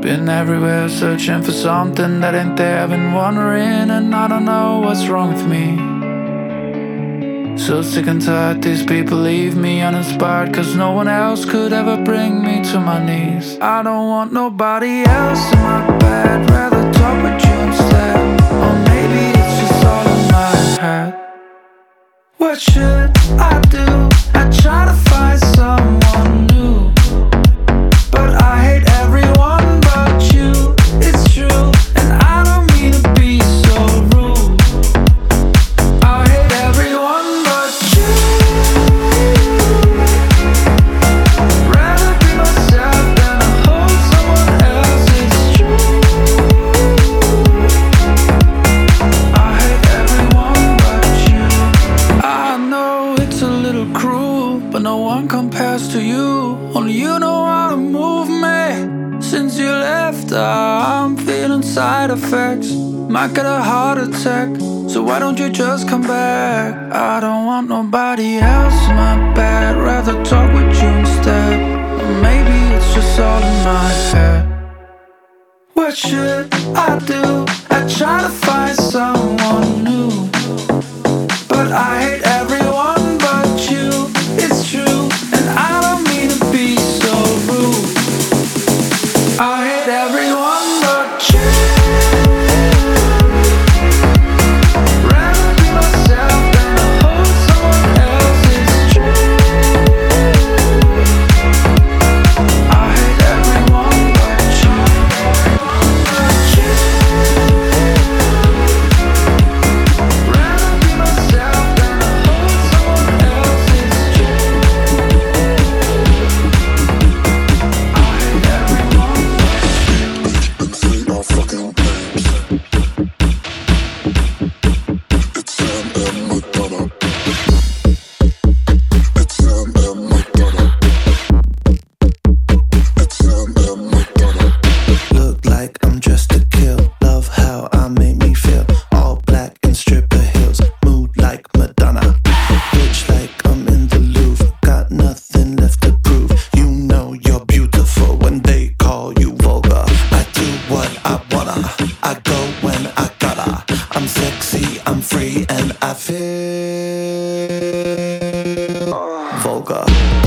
Been everywhere searching for something that ain't there. Been wondering and I don't know what's wrong with me. So sick and tired, these people leave me uninspired, cause no one else could ever bring me to my knees. I don't want nobody else in my bed, rather talk with you instead. Or maybe it's just all in my head. What should I do? I try to find someone new, but I hate everyone but you. It's true, and I don't mean to be so rude. I hate everyone but you. Rather be myself than to hold someone else. It's true. I hate everyone but you. I know it's a little cruel, but no one compares to you. Only you know how to move me. Since you left, I'm feeling side effects. Might get a heart attack, so why don't you just come back? I don't want nobody else in my bed, rather talk with you instead. Or maybe it's just all in my head. What should I do? I try to find someone new, but I hate everyone but you. It's true, and I don't mean to be so rude. I hate everyone but you. Rather be myself than to hold someone else. It's true. I hate everyone but you. Rather be myself than to hold someone else. It's true. I hate everyone but you. Say my fucking names. It's Sam and Madonna. It's Sam and Madonna. It's Sam and Madonna. Look like I'm dressed to kill. Love how I make me feel. All black and stripper heels. Mood like Madonna. Rich like I'm in the Louvre. Got nothing left to prove. You know you're beautiful when they call you vulgar. I do what I wanna. I go when I gotta. I'm sexy, I'm free, and I feel vulgar.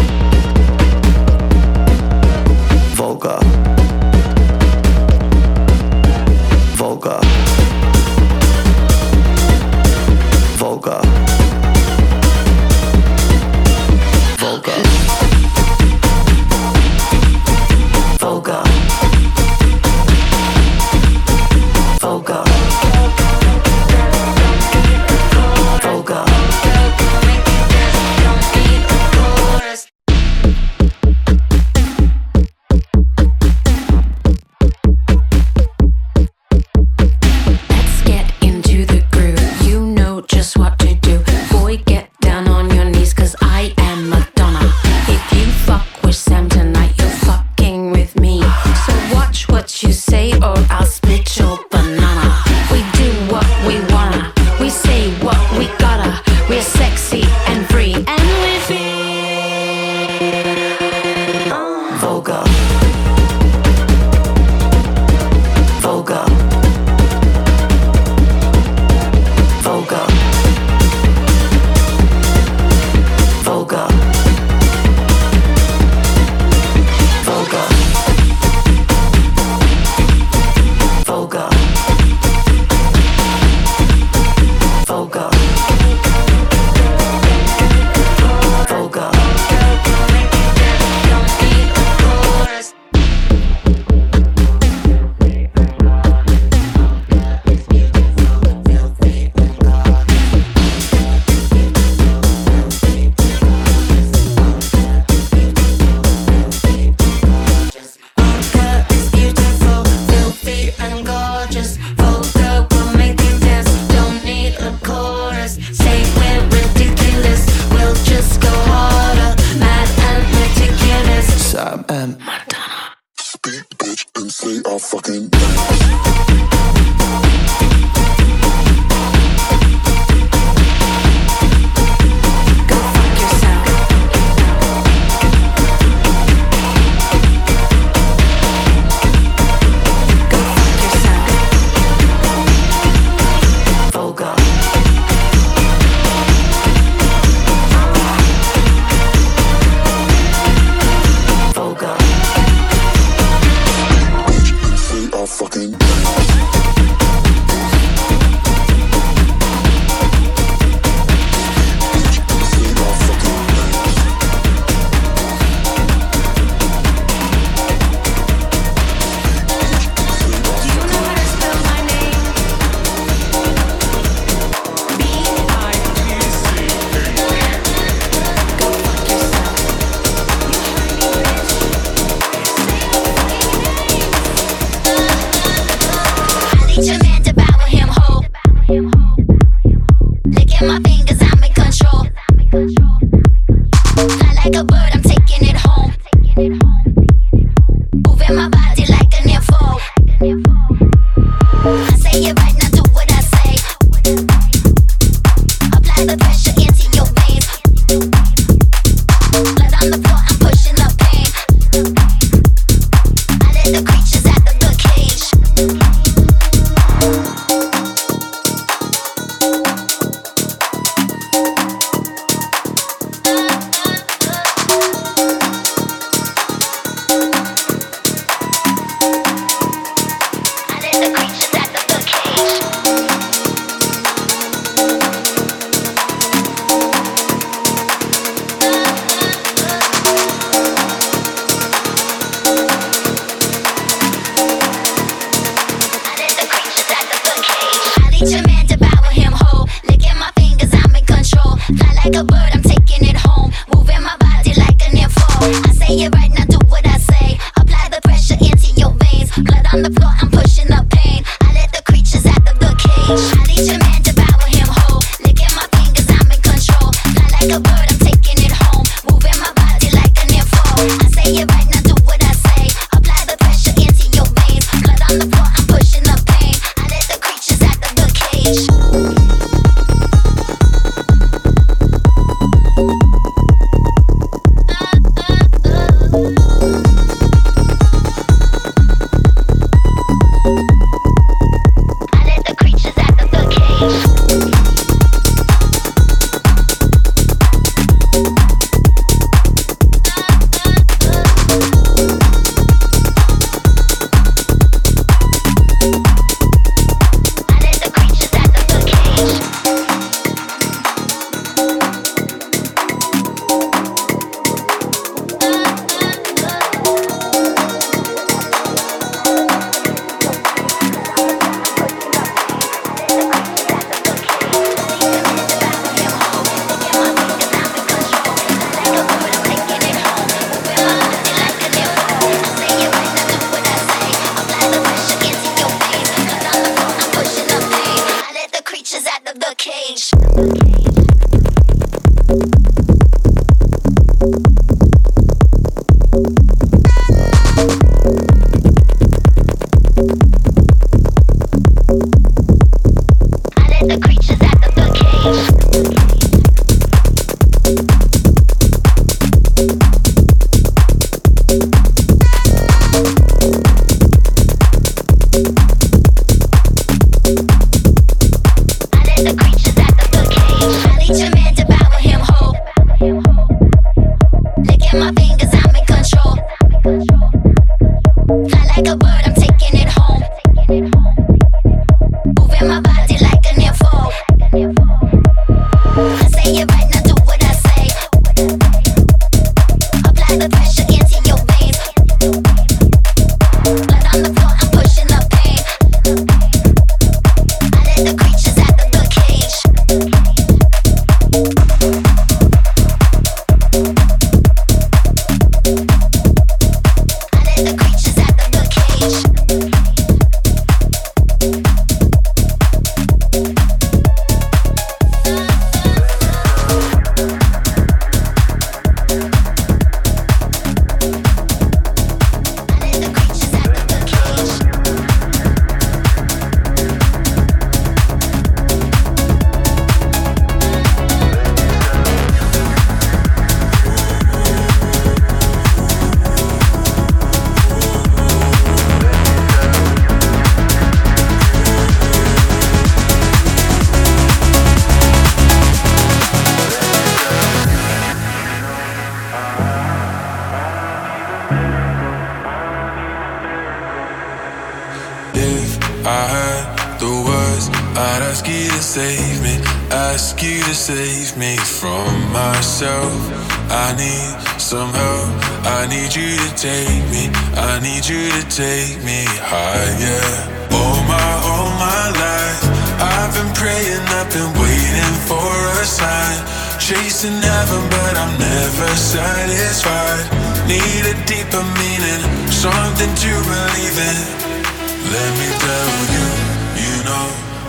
Vulgar. Vulgar. Vulgar. Vulgar. Vulgar. Vulgar. Vulgar. I heard the words, I'd ask you to save me, ask you to save me from myself. I need some help, I need you to take me, I need you to take me higher. All my life, I've been praying, I've been waiting for a sign, chasing heaven but I'm never satisfied. Need a deeper meaning, something to believe in. Let me tell you, you know,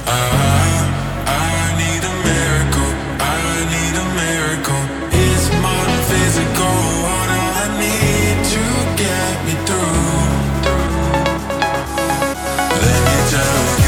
I need a miracle, I need a miracle. It's more than physical, what I need to get me through. Let me tell you.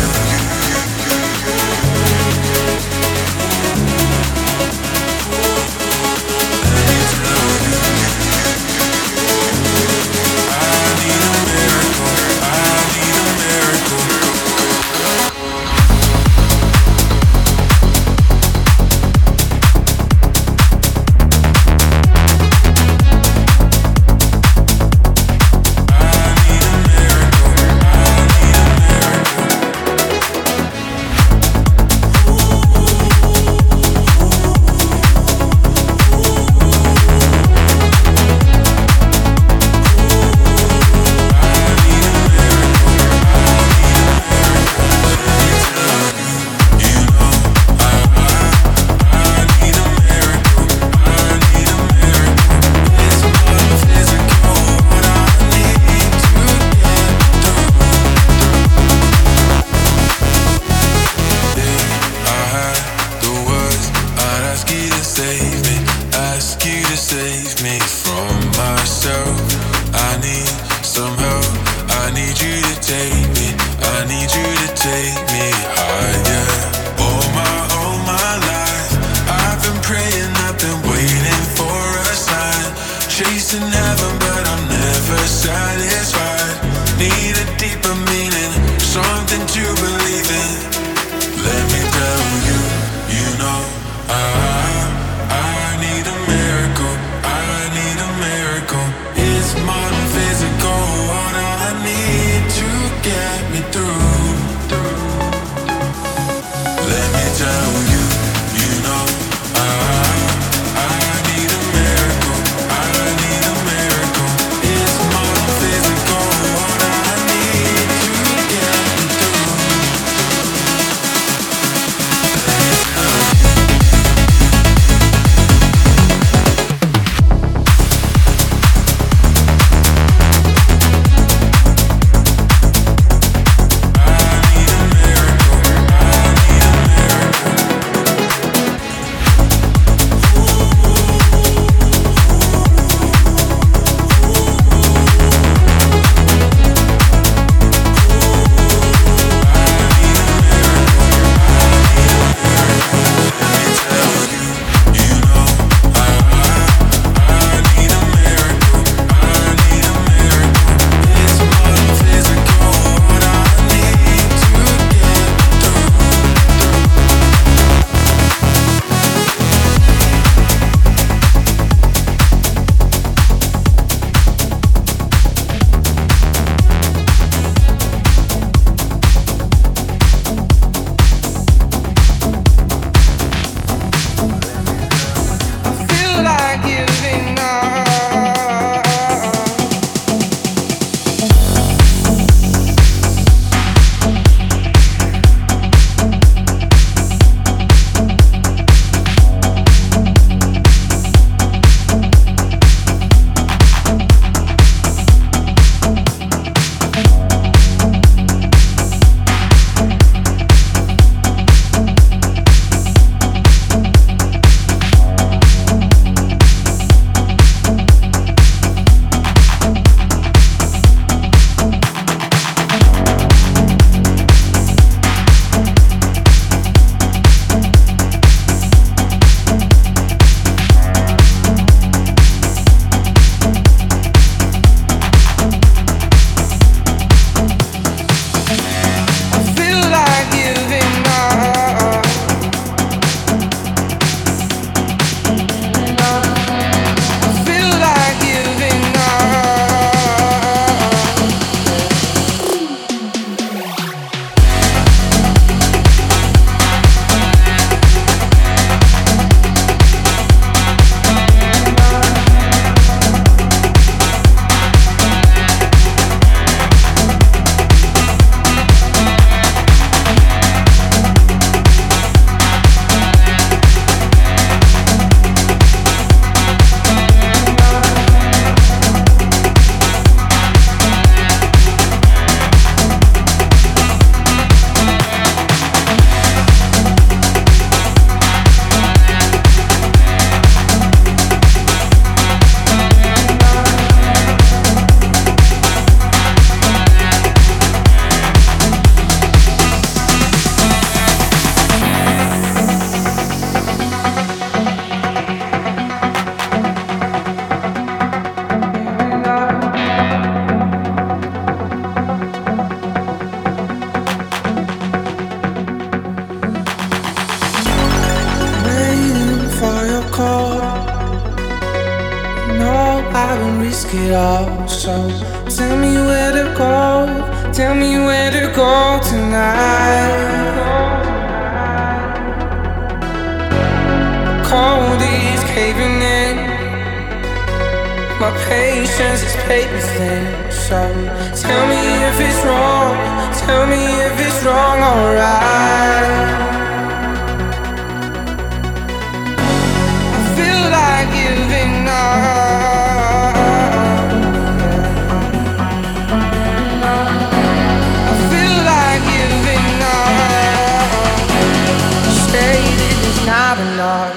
and risk it all. So tell me where to go, tell me where to go tonight. Cold is caving in, my patience is paper thin. So tell me if it's wrong, tell me if it's wrong, alright. I feel like giving up, I feel like giving up. Say that it's not enough.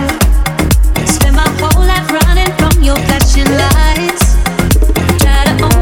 Spend my whole life running from your flashing lights. Try to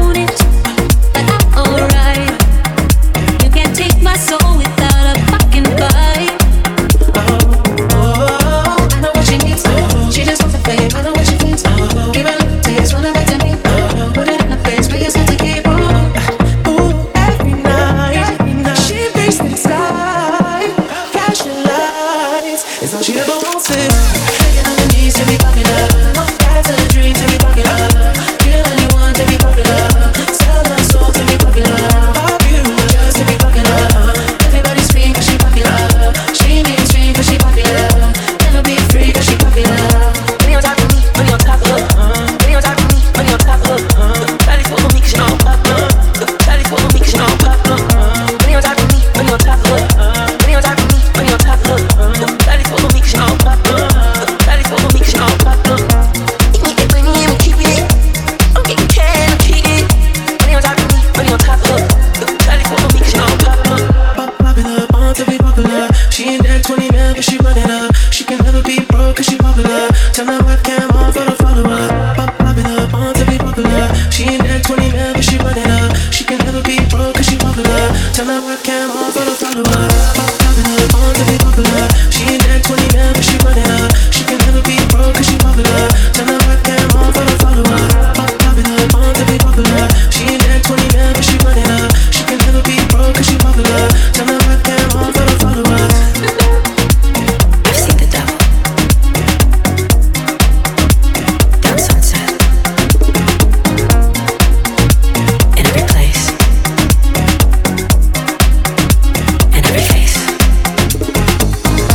cause she popular. Turn the webcam on for the follower. Popular, born to be popular. She ain't that 20 mil, but she run it up. She can never be broke cause she popular. Turn the webcam on for the follower. Popular, born to be popular. She ain't that 20 mil, but she run it up. She can never be broke cause she popular. Turn the webcam on for the follower. Popular, born to be popular. She ain't that 20 mil, but she run it up. She can never be broke cause she popular. Turn the webcam on for the followers. I've seen the devil down Sunset, in every place, in every face.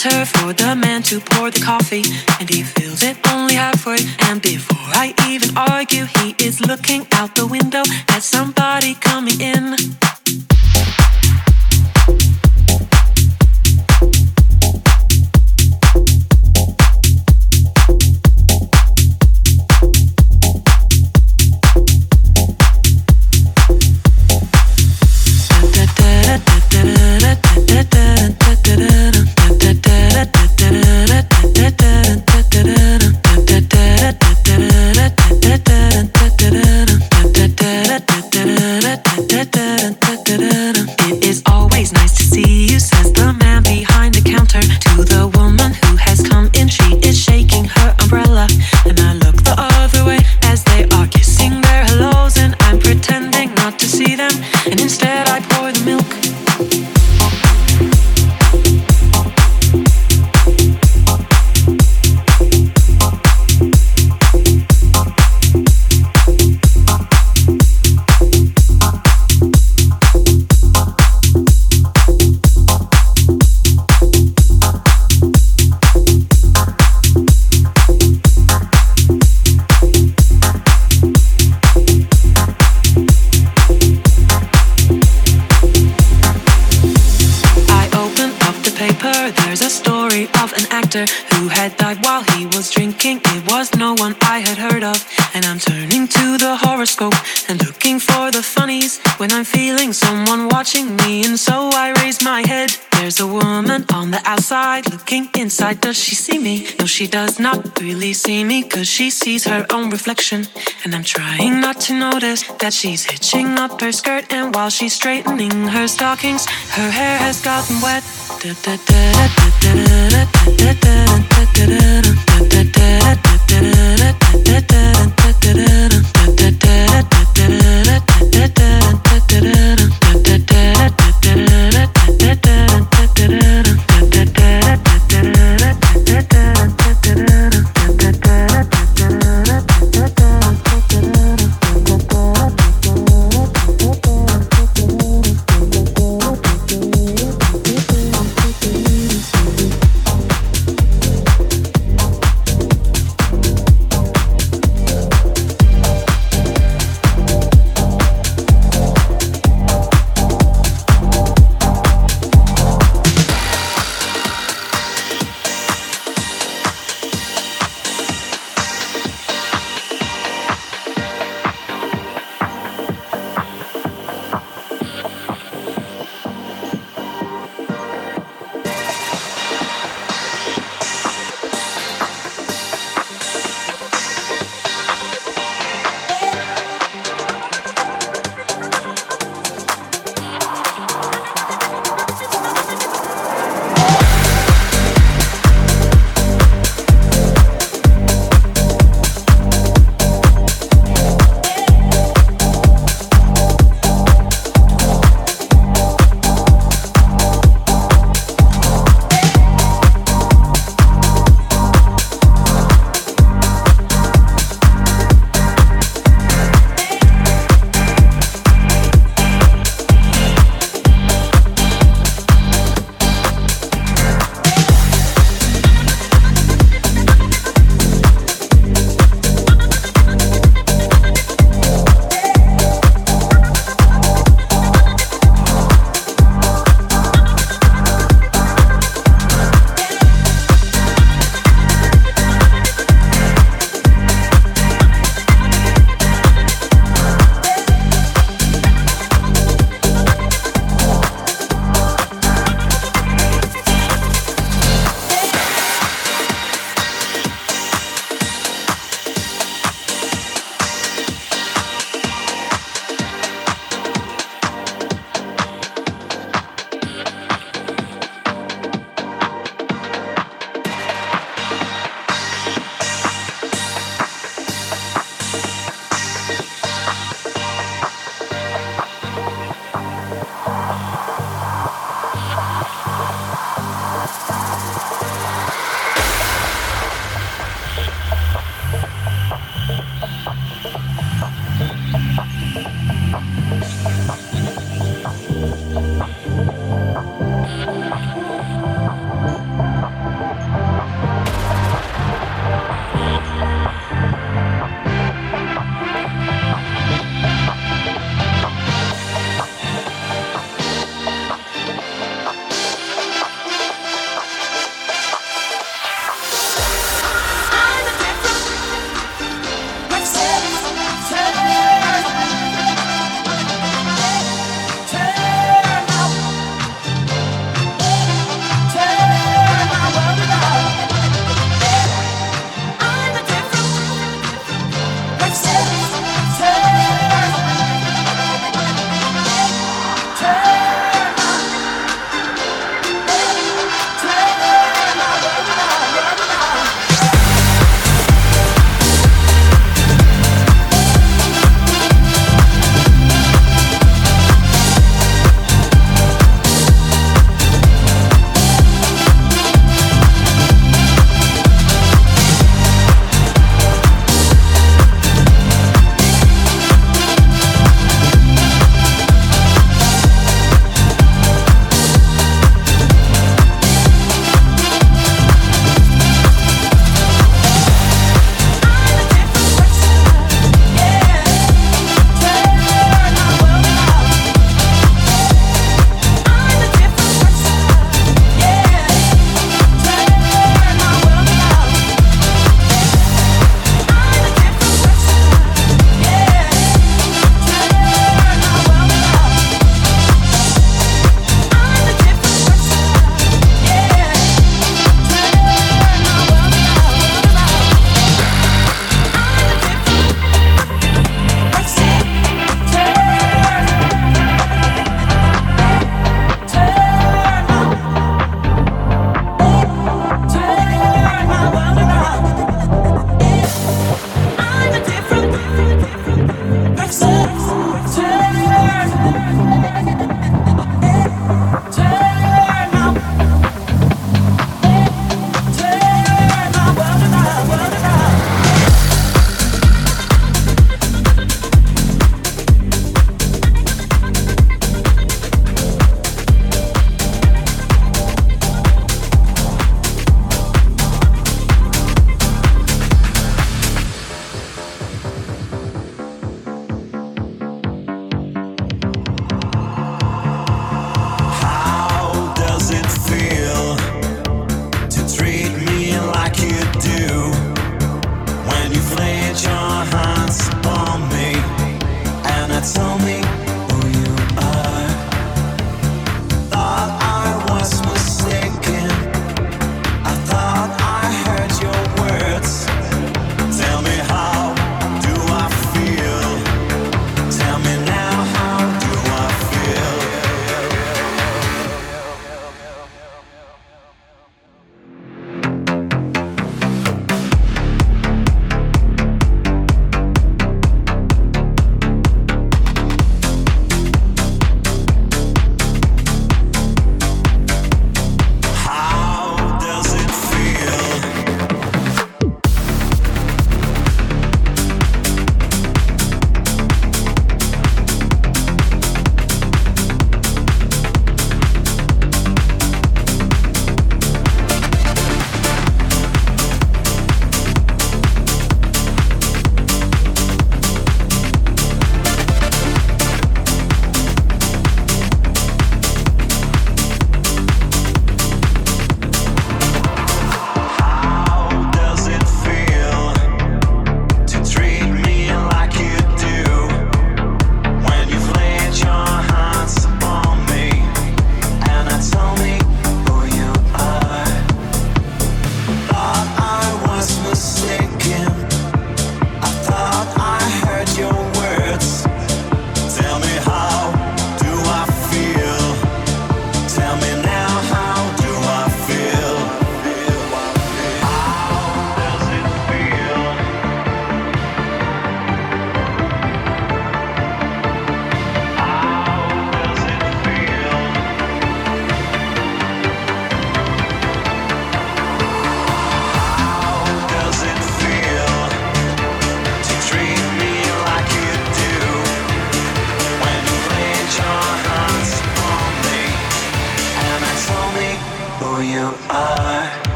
counter for the man to pour the coffee, and he fills it only halfway. And before I even argue, he is looking out the window at somebody coming in. It is always nice to see you, says the man behind the counter to the woman who has come in. She is shaking her umbrella, and I look the other way as they are kissing their hellos, and I'm pretending not to see them, and instead I pour the milk. There's a story of an actor who had died while he was drinking. It was no one I had heard of, and I'm turning to the horoscope and looking for the funnies when I'm feeling someone watching me, and so I raise my head. There's a woman on the outside looking inside. Does she see me? No, she does not really see me, 'cause she sees her own reflection, and I'm trying not to notice that she's hitching up her skirt, and while she's straightening her stockings, her hair has gotten wet.